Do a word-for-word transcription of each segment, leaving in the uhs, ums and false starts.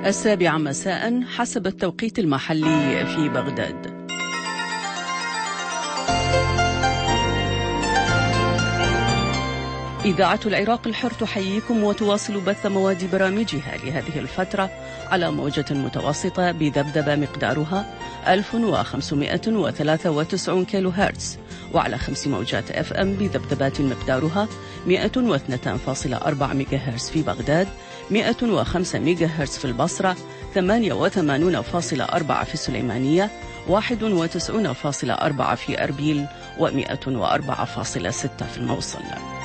السابعة مساء حسب التوقيت المحلي في بغداد. إذاعة العراق الحر تحييكم وتواصل بث مواد برامجها لهذه الفترة على موجة متوسطة بذبذبة مقدارها ألف وخمسمائة وثلاثة وتسعين كيلو هرتز، وعلى خمس موجات اف ام بذبذبات مقدارها مئة واثنين فاصلة أربعة ميجا هرتز في بغداد، مئة وخمسة ميجا هرتز في البصرة، ثمانية وثمانين فاصلة أربعة في السليمانية، واحد وتسعين فاصلة أربعة في أربيل، ومئة وأربعة فاصلة ستة في الموصل.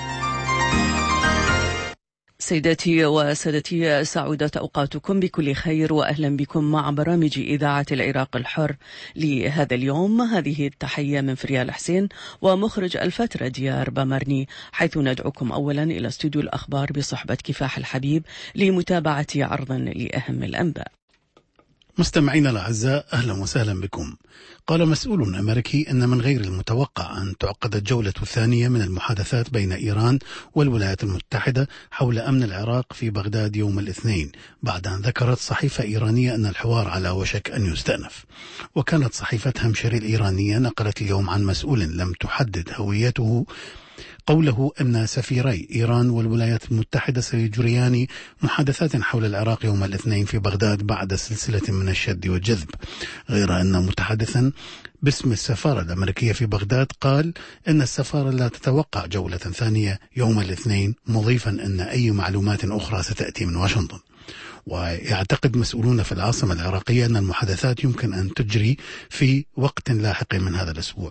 سيداتي وسادتي، سعودت أوقاتكم بكل خير وأهلا بكم مع برامج إذاعة العراق الحر لهذا اليوم. هذه التحية من فريال حسين ومخرج الفترة ديار بامرني، حيث ندعوكم أولا إلى استوديو الأخبار بصحبة كفاح الحبيب لمتابعة عرضا لأهم الأنباء. مستمعينا الأعزاء، أهلا وسهلا بكم. قال مسؤول أمريكي أن من غير المتوقع أن تعقد الجولة الثانية من المحادثات بين إيران والولايات المتحدة حول أمن العراق في بغداد يوم الاثنين، بعد أن ذكرت صحيفة إيرانية أن الحوار على وشك أن يستأنف. وكانت صحيفة همشري الإيرانية نقلت اليوم عن مسؤول لم تحدد هويته قوله أن سفيري إيران والولايات المتحدة سيجريان محادثات حول العراق يوم الاثنين في بغداد بعد سلسلة من الشد والجذب، غير أن متحدثا باسم السفارة الأمريكية في بغداد قال أن السفارة لا تتوقع جولة ثانية يوم الاثنين، مضيفا أن أي معلومات أخرى ستأتي من واشنطن. ويعتقد مسؤولون في العاصمة العراقية أن المحادثات يمكن أن تجري في وقت لاحق من هذا الأسبوع.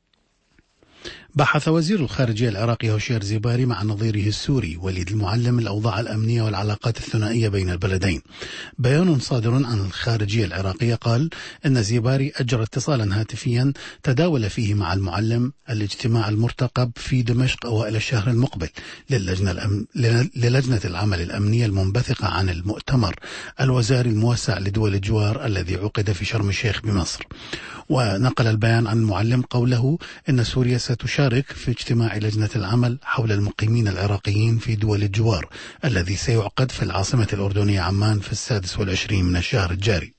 بحث وزير الخارجية العراقي هوشير زيباري مع نظيره السوري وليد المعلم الأوضاع الأمنية والعلاقات الثنائية بين البلدين. بيان صادر عن الخارجية العراقية قال أن زيباري أجرى اتصالا هاتفيا تداول فيه مع المعلم الاجتماع المرتقب في دمشق أوائل الشهر المقبل للجنة, الأم... للجنة العمل الأمنية المنبثقة عن المؤتمر الوزاري الموسع لدول الجوار الذي عقد في شرم الشيخ بمصر. ونقل البيان عن المعلم قوله أن سوريا ستشارك في اجتماع لجنة العمل حول المقيمين العراقيين في دول الجوار الذي سيعقد في العاصمة الأردنية عمان في السادس والعشرين من الشهر الجاري.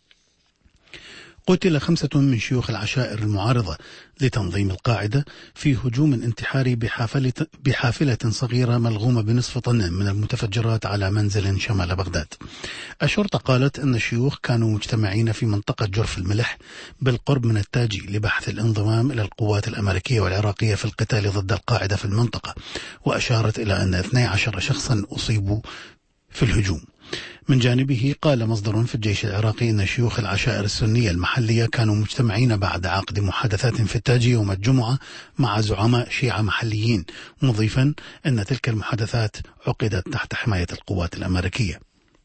قتل خمسة من شيوخ العشائر المعارضة لتنظيم القاعدة في هجوم انتحاري بحافلة, بحافلة صغيرة ملغومة بنصف طن من المتفجرات على منزل شمال بغداد. الشرطة قالت أن الشيوخ كانوا مجتمعين في منطقة جرف الملح بالقرب من التاجي لبحث الانضمام إلى القوات الأمريكية والعراقية في القتال ضد القاعدة في المنطقة، وأشارت إلى أن اثني عشر شخصا أصيبوا في الهجوم. من جانبه قال مصدر في الجيش العراقي أن شيوخ العشائر السنية المحلية كانوا مجتمعين بعد عقد محادثات في التاجي يوم الجمعة مع زعماء شيعة محليين، مضيفا أن تلك المحادثات عقدت تحت حماية القوات الأمريكية.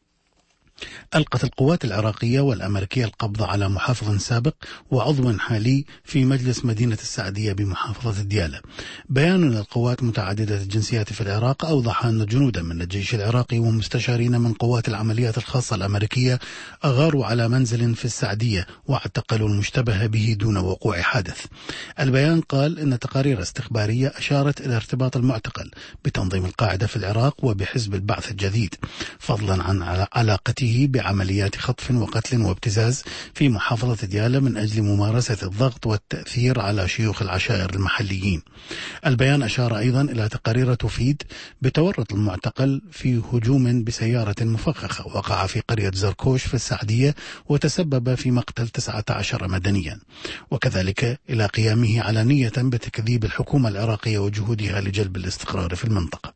ألقت القوات العراقية والأمريكية القبض على محافظ سابق وعضو حالي في مجلس مدينة السعدية بمحافظة ديالى. بيان للقوات متعددة الجنسيات في العراق أوضح أن جنودا من الجيش العراقي ومستشارين من قوات العمليات الخاصة الأمريكية أغاروا على منزل في السعدية واعتقلوا المشتبه به دون وقوع حادث. البيان قال إن تقارير استخبارية أشارت إلى ارتباط المعتقل بتنظيم القاعدة في العراق وبحزب البعث الجديد، فضلا عن علاقته بعمليات خطف وقتل وابتزاز في محافظة ديالى من أجل ممارسة الضغط والتأثير على شيوخ العشائر المحليين. البيان أشار أيضا إلى تقارير تفيد بتورط المعتقل في هجوم بسيارة مفخخة وقع في قرية زركوش في السعدية وتسبب في مقتل تسعة عشر مدنيا، وكذلك إلى قيامه علانية بتكذيب الحكومة العراقية وجهودها لجلب الاستقرار في المنطقة.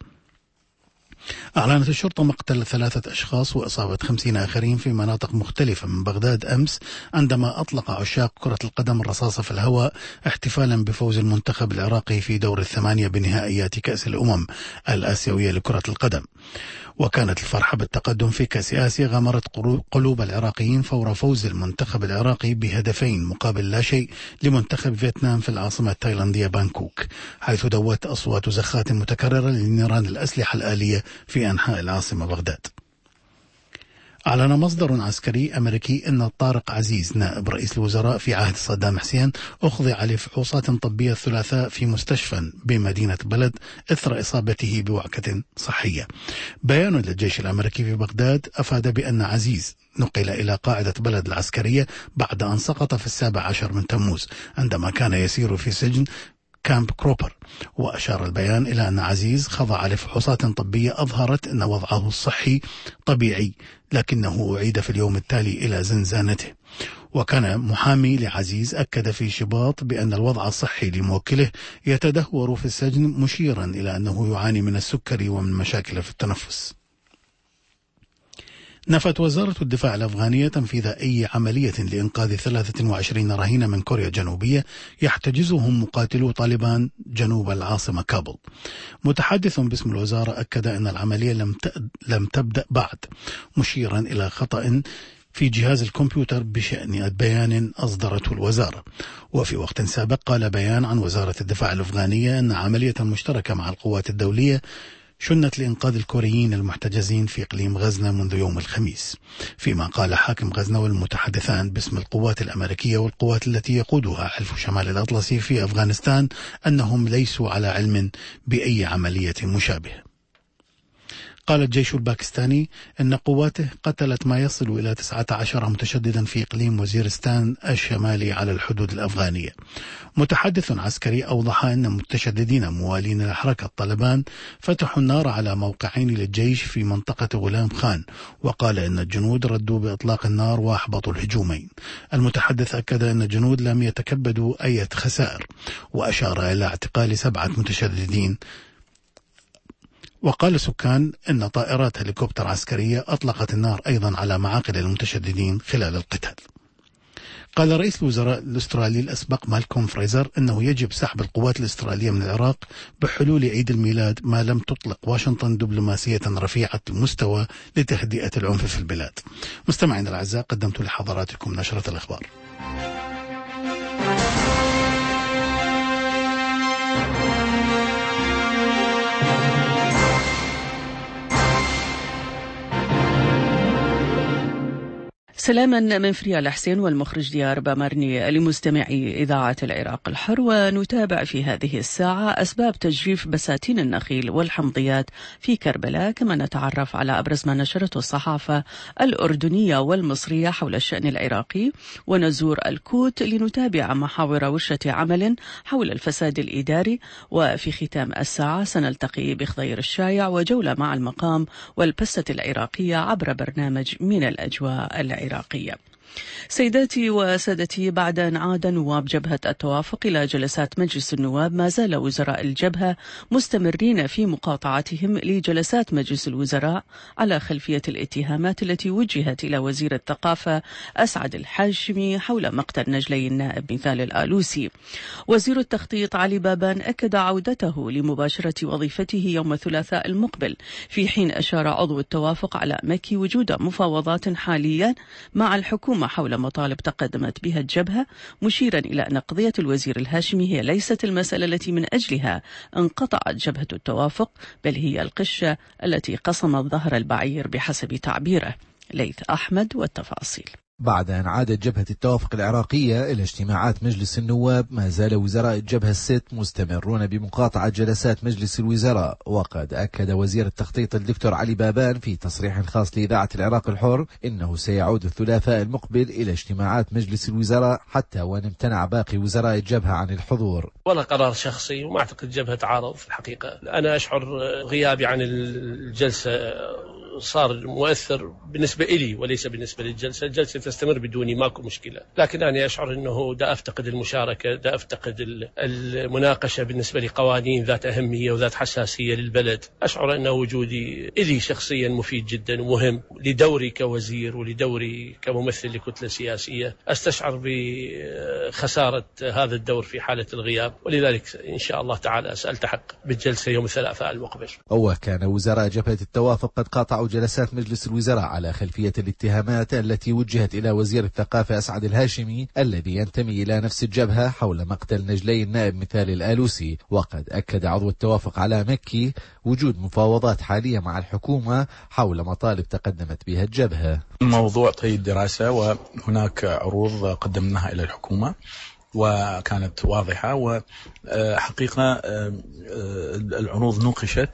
أعلنت الشرطة مقتل ثلاثة أشخاص وإصابة خمسين آخرين في مناطق مختلفة من بغداد أمس عندما أطلق عشاق كرة القدم الرصاصة في الهواء احتفالا بفوز المنتخب العراقي في دور الثمانية بنهائيات كأس الأمم الآسيوية لكرة القدم. وكانت الفرحة بالتقدم في كأس آسيا غمرت قلوب العراقيين فور فوز المنتخب العراقي بهدفين مقابل لا شيء لمنتخب فيتنام في العاصمة التايلاندية بانكوك، حيث دوت أصوات زخات متكررة لنيران الأسلحة الآلية في أنحاء العاصمة بغداد. أعلن مصدر عسكري أمريكي أن طارق عزيز نائب رئيس الوزراء في عهد صدام حسين أخضع لفحوصات طبية الثلاثاء في مستشفى بمدينة بلد إثر إصابته بوعكة صحية. بيان للجيش الأمريكي في بغداد أفاد بأن عزيز نقل إلى قاعدة بلد العسكرية بعد أن سقط في السابع عشر من تموز عندما كان يسير في سجن كامب كروبر. وأشار البيان إلى أن عزيز خضع لفحوصات طبية أظهرت أن وضعه الصحي طبيعي، لكنه أعيد في اليوم التالي إلى زنزانته. وكان محامي لعزيز أكد في شباط بأن الوضع الصحي لموكله يتدهور في السجن، مشيرا إلى أنه يعاني من السكري ومن مشاكل في التنفس. نفت وزارة الدفاع الأفغانية تنفيذ أي عملية لإنقاذ ثلاثة وعشرين رهينة من كوريا الجنوبية يحتجزهم مقاتلو طالبان جنوب العاصمة كابول. متحدث باسم الوزارة أكد أن العملية لم لم تبدأ بعد، مشيرا إلى خطأ في جهاز الكمبيوتر بشأن بيان أصدرته الوزارة. وفي وقت سابق قال بيان عن وزارة الدفاع الأفغانية أن عملية مشتركة مع القوات الدولية شنت لإنقاذ الكوريين المحتجزين في إقليم غزنة منذ يوم الخميس. فيما قال حاكم غزنة والمتحدثان باسم القوات الأمريكية والقوات التي يقودها حلف شمال الأطلسي في أفغانستان أنهم ليسوا على علم بأي عملية مشابهة. قال الجيش الباكستاني أن قواته قتلت ما يصل إلى تسعة عشر متشددا في إقليم وزيرستان الشمالي على الحدود الأفغانية. متحدث عسكري أوضح أن متشددين موالين لحركة طالبان فتحوا النار على موقعين للجيش في منطقة غلام خان، وقال أن الجنود ردوا بإطلاق النار وأحبطوا الهجومين. المتحدث أكد أن الجنود لم يتكبدوا أي خسائر، وأشار إلى اعتقال سبعة متشددين. وقال سكان أن طائرات هليكوبتر عسكرية أطلقت النار أيضا على معاقل المتشددين خلال القتال. قال رئيس الوزراء الأسترالي الأسبق مالكوم فريزر أنه يجب سحب القوات الأسترالية من العراق بحلول عيد الميلاد ما لم تطلق واشنطن دبلوماسية رفيعة المستوى لتهدئة العنف في البلاد. مستمعين الأعزاء، قدمت لحضراتكم نشرة الأخبار. سلاما من فريال حسين والمخرج ديار بامرني لمستمعي إذاعة العراق الحر. ونتابع في هذه الساعة أسباب تجريف بساتين النخيل والحمضيات في كربلاء، كما نتعرف على أبرز ما نشرته الصحافة الأردنية والمصرية حول الشأن العراقي، ونزور الكوت لنتابع محاور ورشة عمل حول الفساد الإداري. وفي ختام الساعة سنلتقي بخضير الشايع وجولة مع المقام والبسة العراقية عبر برنامج من الأجواء العراقية. سيداتي وسادتي، بعد أن عاد نواب جبهة التوافق إلى جلسات مجلس النواب، ما زال وزراء الجبهة مستمرين في مقاطعتهم لجلسات مجلس الوزراء على خلفية الاتهامات التي وجهت إلى وزير الثقافة أسعد الحاشمي حول مقتل نجلي النائب مثال الآلوسي. وزير التخطيط علي بابان أكد عودته لمباشرة وظيفته يوم الثلاثاء المقبل، في حين أشار عضو التوافق على مكي وجود مفاوضات حاليا مع الحكومة حول مطالب تقدمت بها الجبهة، مشيرا إلى أن قضية الوزير الهاشمي هي ليست المسألة التي من أجلها انقطعت جبهة التوافق، بل هي القشة التي قصمت ظهر البعير بحسب تعبيره. ليث أحمد والتفاصيل. بعد أن عادت جبهة التوافق العراقية إلى اجتماعات مجلس النواب، ما زال وزراء الجبهة الست مستمرون بمقاطعة جلسات مجلس الوزراء. وقد أكد وزير التخطيط الدكتور علي بابان في تصريح خاص لإذاعة العراق الحر إنه سيعود الثلاثاء المقبل إلى اجتماعات مجلس الوزراء، حتى وإن امتنع باقي وزراء الجبهة عن الحضور. ولا قرار شخصي، وما أعتقد الجبهة تعارض في الحقيقة. أنا أشعر غيابي عن الجلسة صار مؤثر بالنسبة إلي وليس بالنسبة للجلسة. الجلسة تستمر بدوني، ماكو مشكلة، لكن أنا أشعر أنه دا أفتقد المشاركة، دا أفتقد المناقشة بالنسبة لقوانين ذات أهمية وذات حساسية للبلد. أشعر أن وجودي إلي شخصيا مفيد جدا ومهم لدوري كوزير ولدوري كممثل لكتلة سياسية. أستشعر بخسارة هذا الدور في حالة الغياب، ولذلك إن شاء الله تعالى سألتحق بالجلسة يوم الثلاثاء المقبل. وكان وزراء جبهة التوافق قد قاطعوا جلسات مجلس الوزراء على خلفية الاتهامات التي وجهت إلى وزير الثقافة أسعد الهاشمي الذي ينتمي إلى نفس الجبهة حول مقتل نجلي النائب مثالي الآلوسي. وقد أكد عضو التوافق على مكي وجود مفاوضات حالية مع الحكومة حول مطالب تقدمت بها الجبهة. الموضوع طيب دراسة، وهناك عروض قدمناها إلى الحكومة وكانت واضحة، وحقيقة العروض نوقشت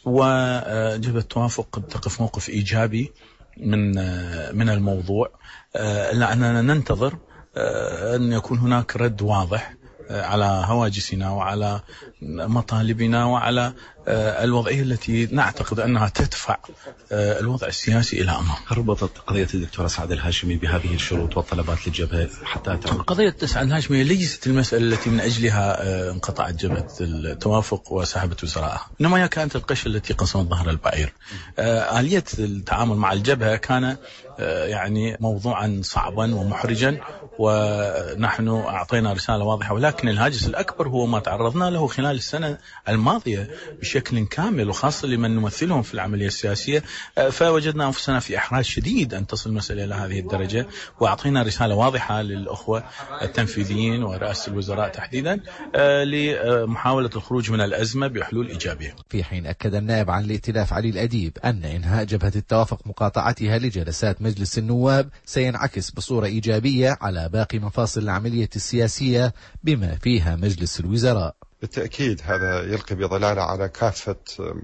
وجبهة التوافق تقف موقف إيجابي من من الموضوع، إلا أننا ننتظر أن يكون هناك رد واضح على هواجسنا وعلى مطالبنا وعلى الوضعية التي نعتقد أنها تدفع الوضع السياسي إلى أمام. هل ربطت قضية الدكتور أسعد الهاشمي بهذه الشروط والطلبات للجبهة حتى تعمل؟ قضية أسعد الهاشمي ليست المسألة التي من أجلها انقطعت جبهة التوافق وسحبت وزراءها، إنما هي كانت القشة التي قسمت ظهر البعير. آلية التعامل مع الجبهة كان يعني موضوعا صعبا ومحرجا، ونحن أعطينا رسالة واضحة، ولكن الهاجس الأكبر هو ما تعرضنا له خلال السنة الماضية بشكل كامل، وخاصة لمن نمثلهم في العملية السياسية. فوجدنا أنفسنا في إحراج شديد أن تصل المسألة إلى هذه الدرجة، وأعطينا رسالة واضحة للأخوة التنفيذيين ورئاسة الوزراء تحديدا لمحاولة الخروج من الأزمة بحلول إيجابية. في حين أكد النائب عن الائتلاف علي الأديب أن إنهاء جبهة التوافق مقاطعتها لجلسات مجلس النواب سينعكس بصورة إيجابية على باقي مفاصل العملية السياسية بما فيها مجلس الوزراء. بالتأكيد هذا يلقي بظلالة على كافة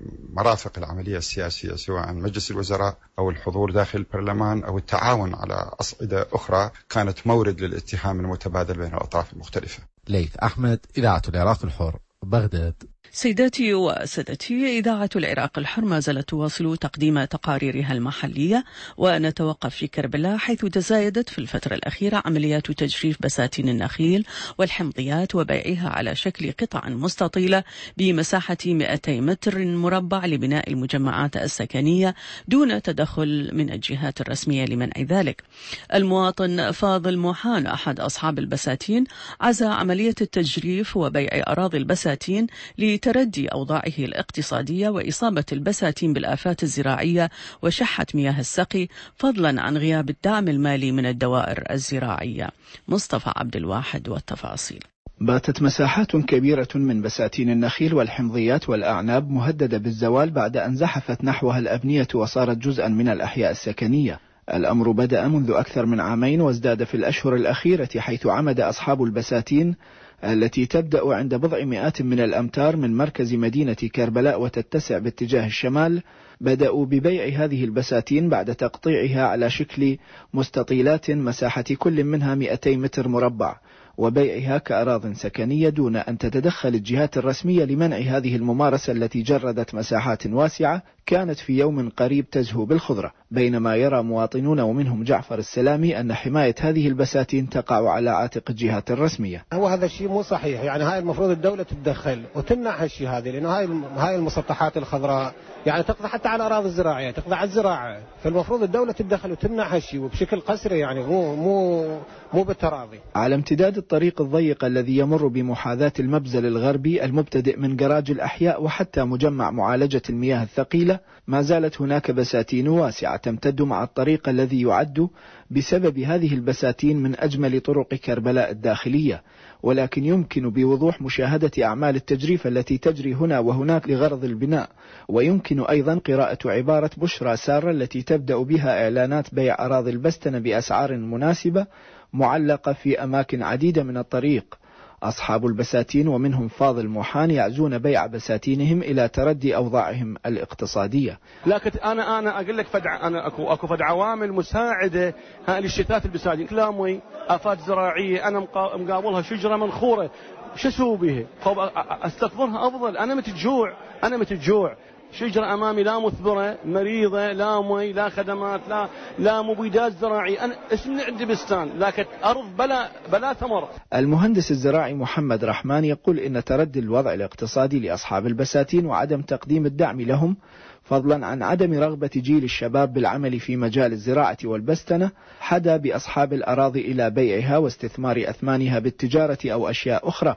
مرافق العملية السياسية، سواء مجلس الوزراء أو الحضور داخل البرلمان أو التعاون على أصعدة أخرى كانت مورد للاتهام المتبادل بين الأطراف المختلفة. ليث أحمد، إذاعة العراق الحر، بغداد. سيداتي وسادتي، إذاعة العراق الحر ما زالت تواصل تقديم تقاريرها المحلية، ونتوقف في كربلاء حيث تزايدت في الفترة الأخيرة عمليات تجريف بساتين النخيل والحمضيات وبيعها على شكل قطع مستطيلة بمساحة مئتي متر مربع لبناء المجمعات السكنية دون تدخل من الجهات الرسمية لمنع ذلك. المواطن فاضل موحان أحد أصحاب البساتين عزى عملية التجريف وبيع أراضي البساتين لتردي أوضاعه الاقتصادية وإصابة البساتين بالآفات الزراعية وشحة مياه السقي، فضلا عن غياب الدعم المالي من الدوائر الزراعية. مصطفى عبد الواحد والتفاصيل. باتت مساحات كبيرة من بساتين النخيل والحمضيات والأعناب مهددة بالزوال بعد أن زحفت نحوها الأبنية وصارت جزءا من الأحياء السكنية. الأمر بدأ منذ أكثر من عامين وازداد في الأشهر الأخيرة، حيث عمد أصحاب البساتين التي تبدأ عند بضع مئات من الأمتار من مركز مدينة كربلاء وتتسع باتجاه الشمال بدأوا ببيع هذه البساتين بعد تقطيعها على شكل مستطيلات مساحة كل منها مئتي متر مربع وبيعها كأراض سكنية دون أن تتدخل الجهات الرسمية لمنع هذه الممارسة التي جردت مساحات واسعة كانت في يوم قريب تزهو بالخضرة، بينما يرى مواطنون ومنهم جعفر السلامي أن حماية هذه البساتين تقع على عاتق الجهات الرسمية. هو هذا الشيء مو صحيح، يعني هاي المفروض الدولة تتدخل وتمنع هالشيء هذا، لأنه هاي هاي المسطحات الخضراء يعني تقضي حتى على الأراضي الزراعية، تقضي على الزراعة، فالمفروض الدولة تتدخل وتمنع هالشيء وبشكل قسري، يعني مو مو مو بالتراضي. على امتداد الطريق الضيق الذي يمر بمحاذاة المبزل الغربي المبتدئ من جراج الأحياء وحتى مجمع معالجة المياه الثقيلة، ما زالت هناك بساتين واسعة تمتد مع الطريق الذي يعد بسبب هذه البساتين من أجمل طرق كربلاء الداخلية، ولكن يمكن بوضوح مشاهدة أعمال التجريف التي تجري هنا وهناك لغرض البناء، ويمكن أيضا قراءة عبارة بشرى سارة التي تبدأ بها إعلانات بيع أراضي البستنة بأسعار مناسبة معلقة في أماكن عديدة من الطريق. أصحاب البساتين ومنهم فاضل موحان يعزون بيع بساتينهم إلى تردي أوضاعهم الاقتصادية. لكن أنا أنا أقول لك فدع أنا أكو أكو فد عوامل مساعدة ها للشتات البساتين، لا مي، آفات زراعية، أنا مقابلها شجرة منخورة، شو أسوي بها؟ أستثمرها أفضل، أنا متجوع أنا متجوع شجرة أمامي لا مثمرة، مريضة، لا مي، لا خدمات، لا لا مبيدات زراعية، أنا اسمي عندي بستان لكن أرض بلا بلا ثمر. المهندس الزراعي محمد رحمن يقول إن تردي الوضع الاقتصادي لأصحاب البساتين وعدم تقديم الدعم لهم، فضلا عن عدم رغبة جيل الشباب بالعمل في مجال الزراعة والبستنة، حدا بأصحاب الأراضي إلى بيعها واستثمار أثمانها بالتجارة أو أشياء أخرى،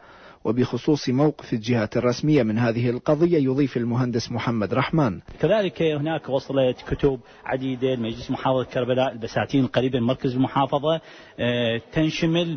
وبخصوص موقف الجهات الرسمية من هذه القضية يضيف المهندس محمد رحمن: كذلك هناك وصلت كتب عديدة لمجلس محافظة كربلاء البساتين القريبة من مركز المحافظة تنشمل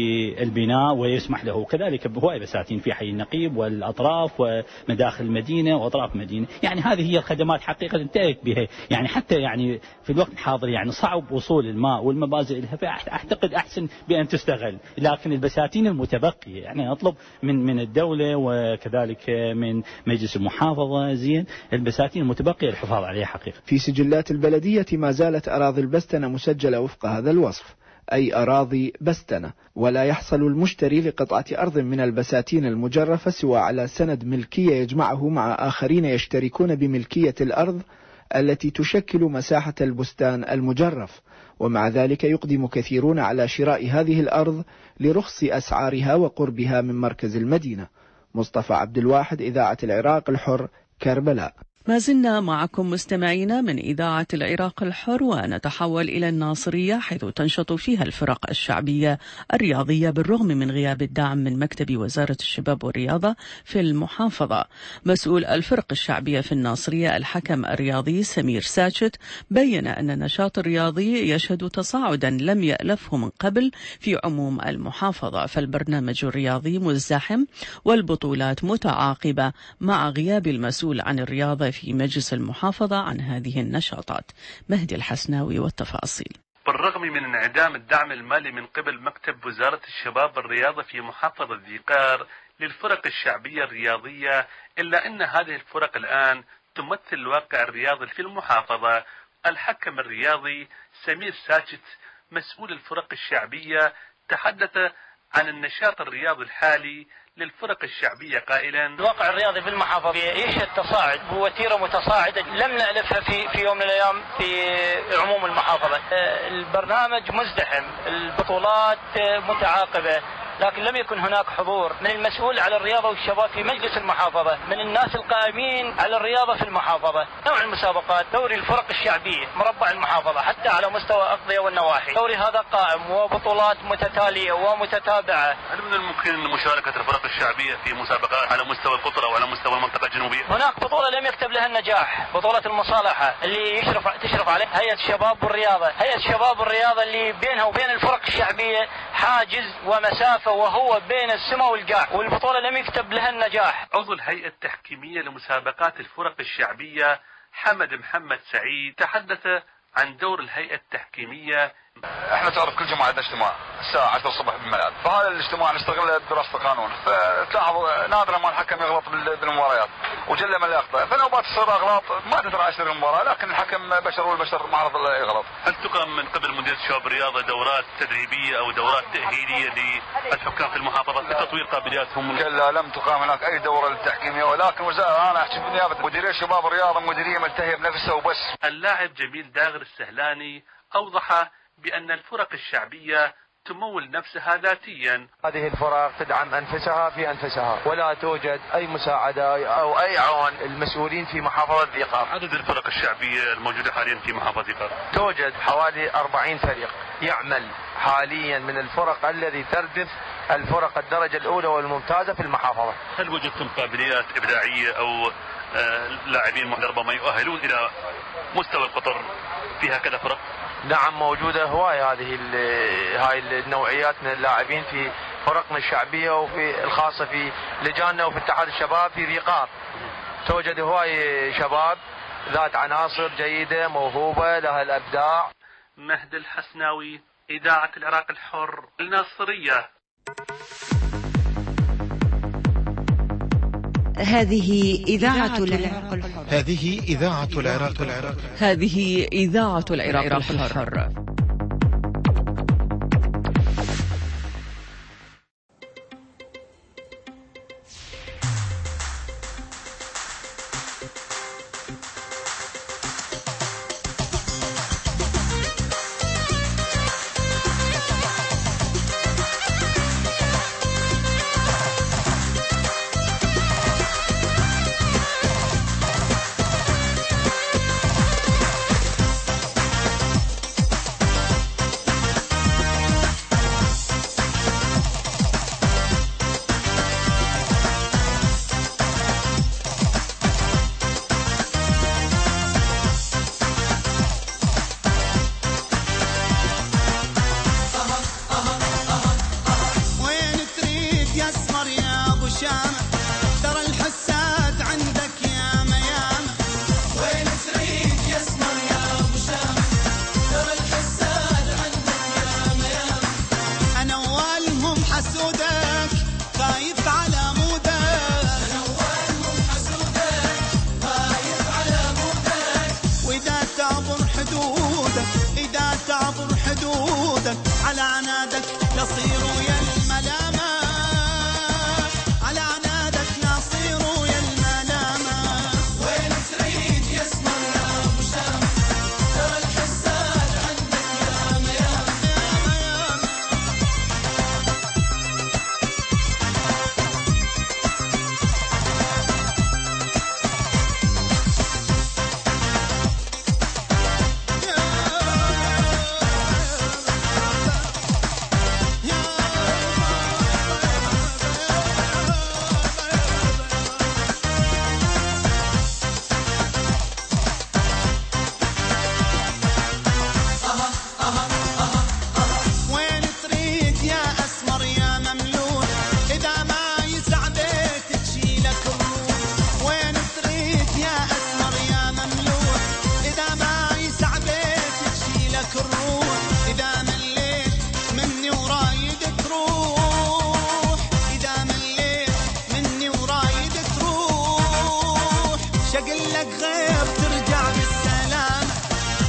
بالبناء ويسمح له، كذلك هواي بساتين في حي النقيب والأطراف ومداخل المدينة وأطراف المدينة. يعني هذه هي الخدمات حقيقة انتهت بها، يعني حتى يعني في الوقت الحاضر يعني صعب وصول الماء والمبازل لها، فأعتقد أحسن بأن تستغل. لكن البساتين المتبقية يعني نطلب من من الدولة وكذلك من مجلس المحافظة زين البساتين المتبقية الحفاظ عليها حقيقة. في سجلات البلدية ما زالت أراضي البستنة مسجلة وفق هذا الوصف، أي أراضي بستنة، ولا يحصل المشتري لقطعة أرض من البساتين المجرفة سوى على سند ملكية يجمعه مع آخرين يشتركون بملكية الأرض التي تشكل مساحة البستان المجرف، ومع ذلك يقدم كثيرون على شراء هذه الأرض لرخص أسعارها وقربها من مركز المدينة. مصطفى عبد الواحد، إذاعة العراق الحر، كربلاء. ما زلنا معكم مستمعينا من إذاعة العراق الحر، ونتحول إلى الناصرية حيث تنشط فيها الفرق الشعبية الرياضية بالرغم من غياب الدعم من مكتب وزارة الشباب والرياضة في المحافظة. مسؤول الفرق الشعبية في الناصرية الحكم الرياضي سمير ساجد بين أن النشاط الرياضي يشهد تصاعدا لم يألفه من قبل في عموم المحافظة، فالبرنامج الرياضي مزدحم والبطولات متعاقبة مع غياب المسؤول عن الرياضة في مجلس المحافظة عن هذه النشاطات. مهدي الحسناوي والتفاصيل. بالرغم من انعدام الدعم المالي من قبل مكتب وزارة الشباب والرياضة في محافظة ذي قار للفرق الشعبية الرياضية، إلا أن هذه الفرق الآن تمثل الواقع الرياضي في المحافظة. الحكم الرياضي سمير ساجد مسؤول الفرق الشعبية تحدث عن النشاط الرياضي الحالي للفرق الشعبية قائلا: الواقع الرياضي في المحافظة يشهد تصاعد بوتيرة متصاعدة لم نألفها في في يوم من الأيام في عموم المحافظة. البرنامج مزدحم، البطولات متعاقبة، لكن لم يكن هناك حضور من المسؤول على الرياضة والشباب في مجلس المحافظة، من الناس القائمين على الرياضة في المحافظة. نوع المسابقات دوري الفرق الشعبية مربع المحافظة حتى على مستوى أقضية والنواحي، دوري هذا قائم وبطولات متتالية ومتتابعة. هل من الممكن مشاركة الفرق الشعبية في مسابقات على مستوى القطر أو على مستوى المنطقة الجنوبية؟ هناك بطولة لم يكتب لها النجاح، بطولة المصالحة اللي يشرف تشرف عليها هيئة الشباب والرياضة. هيئة الشباب والرياضة اللي بينها وبين الفرق الشعبية حاجز ومسافة وهو بين السماء والقاع، والبطولة لم يكتب لها النجاح. عضو الهيئة التحكيمية لمسابقات الفرق الشعبية حمد محمد سعيد تحدث عن دور الهيئة التحكيمية. احنا تعرف كل جمعة عندنا اجتماع الساعة عشرة الصبح بالملعب، فهذا الاجتماع نستغل دراسة القانون، فتلاحظ نادرا ما الحكم يغلط بالمباريات وجل من الاخطاء، فنوبات تصير اغلاط ما تدرى عشر المباراة، لكن الحكم بشر والبشر معرض يغلط. هل تقام من قبل مديرية الشباب الرياضة دورات تدريبية او دورات تأهيلية للحكام في المحافظة لتطوير قابلياتهم؟ لا، لم تقام هناك اي دورة للتحكيمية، ولكن وزارة انا احكي بنيابة مديرية الشباب الرياضة مديرية ملتهية بنفسها وبس. اللاعب جميل داغر السهلاني اوضح بأن الفرق الشعبية تمول نفسها ذاتيا. هذه الفرق تدعم أنفسها في أنفسها، ولا توجد أي مساعدة أو أي عون المسؤولين في محافظة ذي قار. عدد الفرق الشعبية الموجودة حاليا في محافظة ذي قار؟ توجد حوالي أربعين فريق يعمل حاليا من الفرق الذي تردف الفرق الدرجة الأولى والممتازة في المحافظة. هل وجدتم قابليات إبداعية أو لاعبين ربما يؤهلون إلى مستوى القطر في هكذا فرق؟ نعم، موجودة هواية هذه هاي النوعيات من اللاعبين في فرقنا الشعبية وفي الخاصة في لجاننا وفي اتحاد الشباب في ذي قار. توجد هواية شباب ذات عناصر جيدة موهوبة لها الأبداع. مهدي الحسناوي، إذاعة العراق الحر، الناصرية. هذه إذاعة العراق الحر. هذه إذاعة العراق الحر. هذه إذاعة العراق الحر.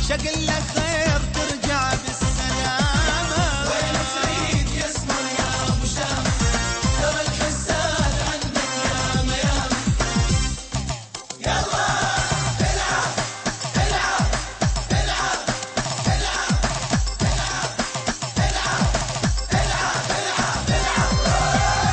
شقل لك خير ترجع بالسلامة. وين تريد يسمر يا أبو شام ترى الحساد عندك ياما ياما. يلا العب العب العب العب العب العب العب العب العب.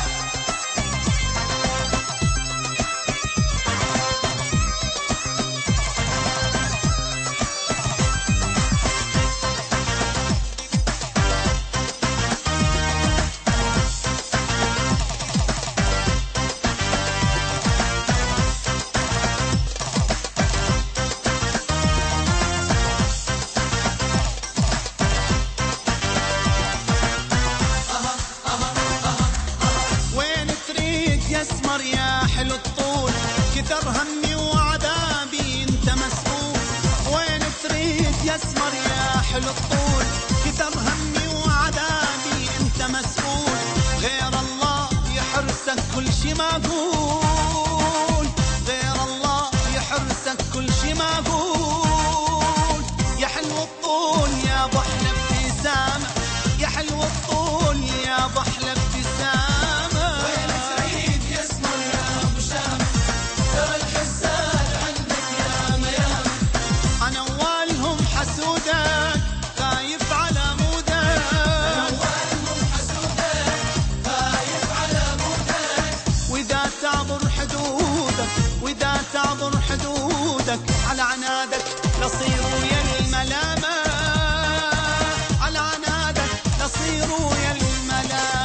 وين تريد يسمر يا حلو الطول كثر همي وعذابي انت مسؤول. وين تريد يسمر يا حلو الطول كثر همي وعذابي انت مسؤول. غير الله يحرسك كل شي معقول. غير الله يحرسك كل شي معقول. يا حلو الطول يا ابو احلى ابتسامه. يا حلو الطول يا ابو احلى ابتسامه. وين تريد يسمر يا ابو شام ترى الحساد عندك ياما ياما. انا اولهم حسودك خايف على مودك. انا اولهم حسودك خايف على مودك. واذا تعبر حدودك واذا تعبر حدودك على عنادك لصير ويا الملامه. على عنادك لصير ويا الملامه.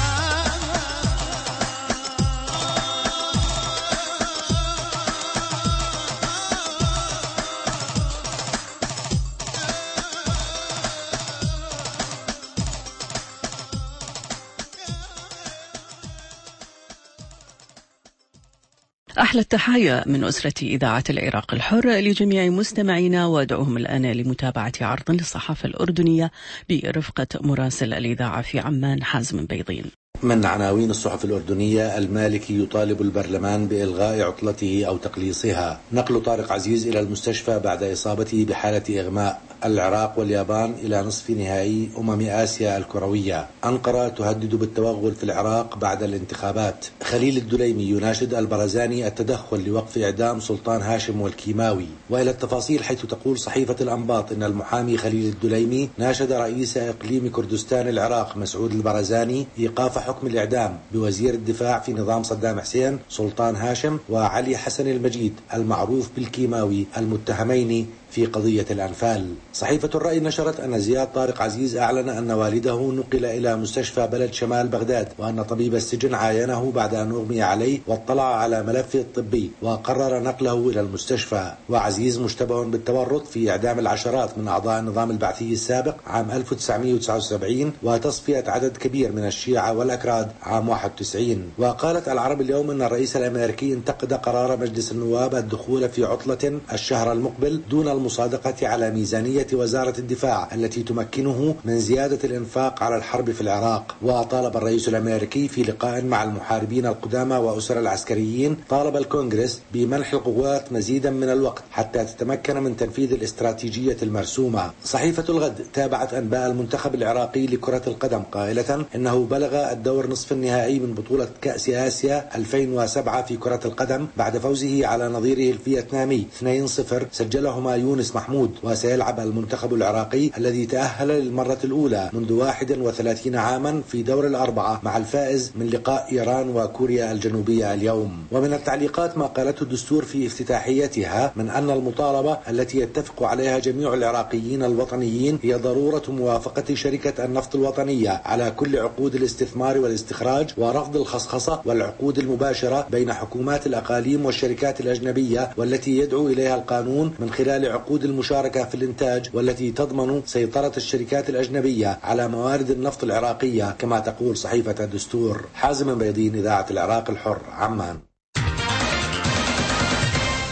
أحلى التحايا من أسرة إذاعة العراق الحر لجميع مستمعينا، وادعوهم الآن لمتابعة عرض للصحافة الأردنية برفقة مراسل الإذاعة في عمان حازم بيضين. من عناوين الصحف الأردنية: المالكي يطالب البرلمان بإلغاء عطلته أو تقليصها. نقل طارق عزيز إلى المستشفى بعد إصابته بحالة إغماء. العراق واليابان إلى نصف نهائي أمم آسيا الكروية. أنقرة تهدد بالتوغل في العراق بعد الانتخابات. خليل الدليمي يناشد البرزاني التدخل لوقف إعدام سلطان هاشم والكيماوي. وإلى التفاصيل، حيث تقول صحيفة الأنباط إن المحامي خليل الدليمي ناشد رئيس إقليم كردستان العراق مسعود البرزاني إيقاف حكم الإعدام بوزير الدفاع في نظام صدام حسين سلطان هاشم وعلي حسن المجيد المعروف بالكيماوي المتهمين في قضية الأنفال. صحيفة الرأي نشرت أن زياد طارق عزيز أعلن أن والده نقل إلى مستشفى بلد شمال بغداد، وأن طبيب السجن عاينه بعد أن أغمي عليه واطلع على ملفه الطبي وقرر نقله إلى المستشفى. وعزيز مشتبه بالتورط في إعدام العشرات من أعضاء النظام البعثي السابق عام ألف وتسعمئة وتسعة وسبعين وتصفية عدد كبير من الشيعة والأكراد عام واحد وتسعين. وقالت العرب اليوم أن الرئيس الأمريكي انتقد قرار مجلس النواب الدخول في عطلة الشهر المقبل دون المصادقة على ميزانية وزارة الدفاع التي تمكنه من زيادة الإنفاق على الحرب في العراق. وطالب الرئيس الأمريكي في لقاء مع المحاربين القدامى وأسر العسكريين، طالب الكونغرس بمنح القوات مزيدا من الوقت حتى تتمكن من تنفيذ الاستراتيجية المرسومة. صحيفة الغد تابعت أنباء المنتخب العراقي لكرة القدم قائلة إنه بلغ الدور نصف النهائي من بطولة كأس آسيا ألفين وسبعة في كرة القدم بعد فوزه على نظيره الفيتنامي اثنين صفر سجلهما يونس محمود. وسيلعب المنتخب العراقي الذي تأهل للمرة الأولى منذ واحد وثلاثين عاما في دور الأربعة مع الفائز من لقاء إيران وكوريا الجنوبية اليوم. ومن التعليقات ما قالته الدستور في افتتاحيتها من أن المطالبة التي يتفق عليها جميع العراقيين الوطنيين هي ضرورة موافقة شركة النفط الوطنية على كل عقود الاستثمار والاستخراج ورفض الخصخصة والعقود المباشرة بين حكومات الأقاليم والشركات الأجنبية والتي يدعو إليها القانون من خلال عقود المشاركة في الإنتاج والتي تضمن سيطرة الشركات الأجنبية على موارد النفط العراقية كما تقول صحيفة الدستور. حازم بيضين، إذاعة العراق الحر، عمان.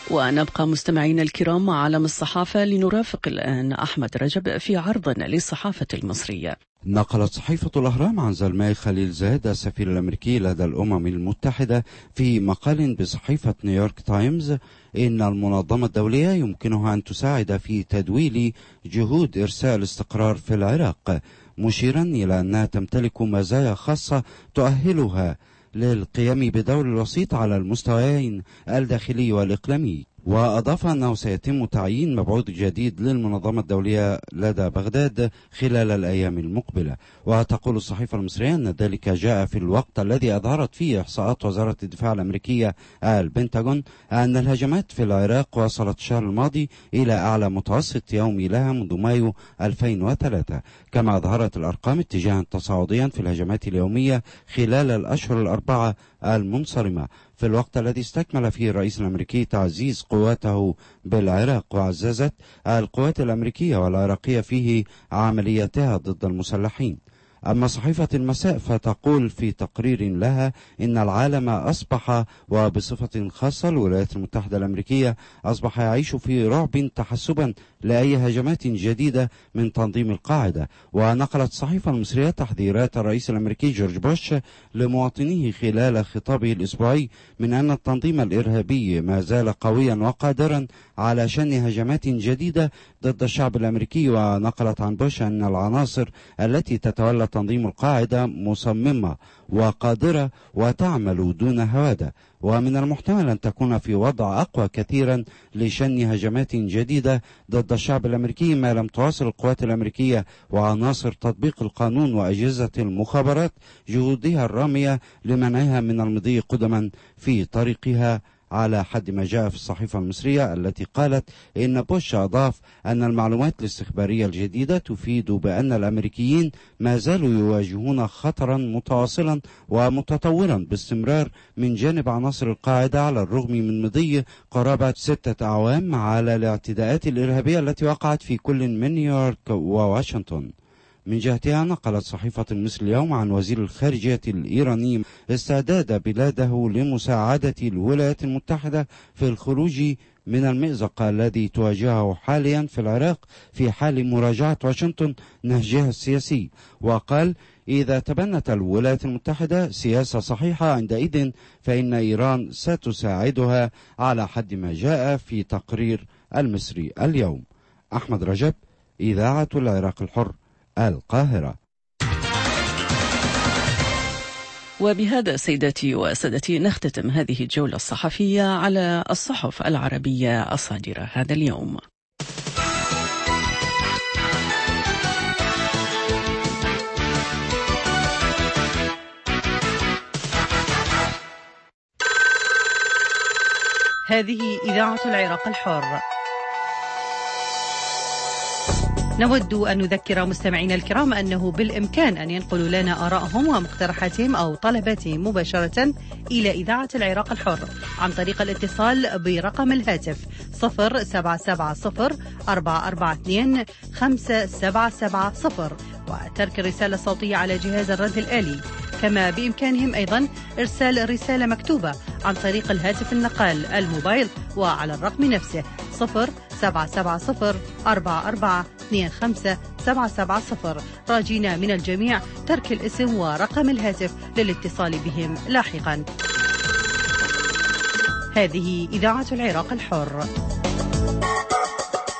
ونبقى مستمعين الكرام مع عالم الصحافة لنرافق الآن أحمد رجب في عرض للصحافة المصرية. نقلت صحيفة الأهرام عن زلماي خليل زاد السفير الأمريكي لدى الأمم المتحدة في مقال بصحيفة نيويورك تايمز إن المنظمة الدولية يمكنها أن تساعد في تدويل جهود إرساء الاستقرار في العراق، مشيرا إلى أنها تمتلك مزايا خاصة تؤهلها للقيام بدور الوسيط على المستويين الداخلي والإقليمي. وأضاف أنه سيتم تعيين مبعوث جديد للمنظمة الدولية لدى بغداد خلال الأيام المقبلة. وتقول الصحيفة المصرية أن ذلك جاء في الوقت الذي أظهرت فيه إحصاءات وزارة الدفاع الأمريكية البنتاغون أن الهجمات في العراق وصلت الشهر الماضي إلى أعلى متوسط يومي لها منذ مايو ألفين وثلاثة، كما أظهرت الأرقام اتجاها تصاعديا في الهجمات اليومية خلال الأشهر الأربعة المنصرمة، في الوقت الذي استكمل فيه الرئيس الأمريكي تعزيز قواته بالعراق، وعززت القوات الأمريكية والعراقية فيه عملياتها ضد المسلحين. أما صحيفة المساء فتقول في تقرير لها إن العالم أصبح، وبصفة خاصة الولايات المتحدة الأمريكية، أصبح يعيش في رعب تحسبا لأي هجمات جديدة من تنظيم القاعدة. ونقلت الصحيفة المصرية تحذيرات الرئيس الأمريكي جورج بوش لمواطنيه خلال خطابه الأسبوعي من أن التنظيم الإرهابي ما زال قويا وقادرا على شن هجمات جديدة ضد الشعب الأمريكي. ونقلت عن بوش أن العناصر التي تتولى تنظيم القاعدة مصممة وقادرة وتعمل دون هوادة، ومن المحتمل أن تكون في وضع أقوى كثيرا لشن هجمات جديدة ضد الشعب الأمريكي ما لم تواصل القوات الأمريكية وعناصر تطبيق القانون وأجهزة المخابرات جهودها الرامية لمنعها من المضي قدما في طريقها، على حد ما جاء في الصحيفة المصرية التي قالت إن بوش أضاف أن المعلومات الاستخبارية الجديدة تفيد بأن الأمريكيين ما زالوا يواجهون خطرا متواصلا ومتطورا باستمرار من جانب عناصر القاعدة، على الرغم من مضي قرابة ستة أعوام على الاعتداءات الإرهابية التي وقعت في كل من نيويورك وواشنطن. من جهتها نقلت صحيفة مصر اليوم عن وزير الخارجية الإيراني استعداد بلاده لمساعدة الولايات المتحدة في الخروج من المأزق الذي تواجهه حاليا في العراق في حال مراجعة واشنطن نهجها السياسي. وقال: إذا تبنت الولايات المتحدة سياسة صحيحة عندئذ فإن إيران ستساعدها، على حد ما جاء في تقرير المصري اليوم. أحمد رجب، إذاعة العراق الحر، القاهرة. وبهذا سيداتي وسادتي نختتم هذه الجولة الصحفية على الصحف العربية الصادرة هذا اليوم. هذه إذاعة العراق الحر. نود أن نذكر مستمعينا الكرام أنه بالإمكان أن ينقلوا لنا آرائهم ومقترحاتهم أو طلباتهم مباشرة إلى إذاعة العراق الحر عن طريق الاتصال برقم الهاتف صفر سبعة سبعة صفر أربعة أربعة اثنين خمسة سبعة سبعة صفر وترك الرسالة الصوتية على جهاز الرد الآلي. كما بإمكانهم أيضا إرسال رسالة مكتوبة عن طريق الهاتف النقال الموبايل وعلى الرقم نفسه صفر سبعة سبعة صفر أربعة أربعة اثنين خمسة سبعة سبعة صفر، راجينا من الجميع ترك الاسم ورقم الهاتف للاتصال بهم لاحقا. هذه إذاعة العراق الحر.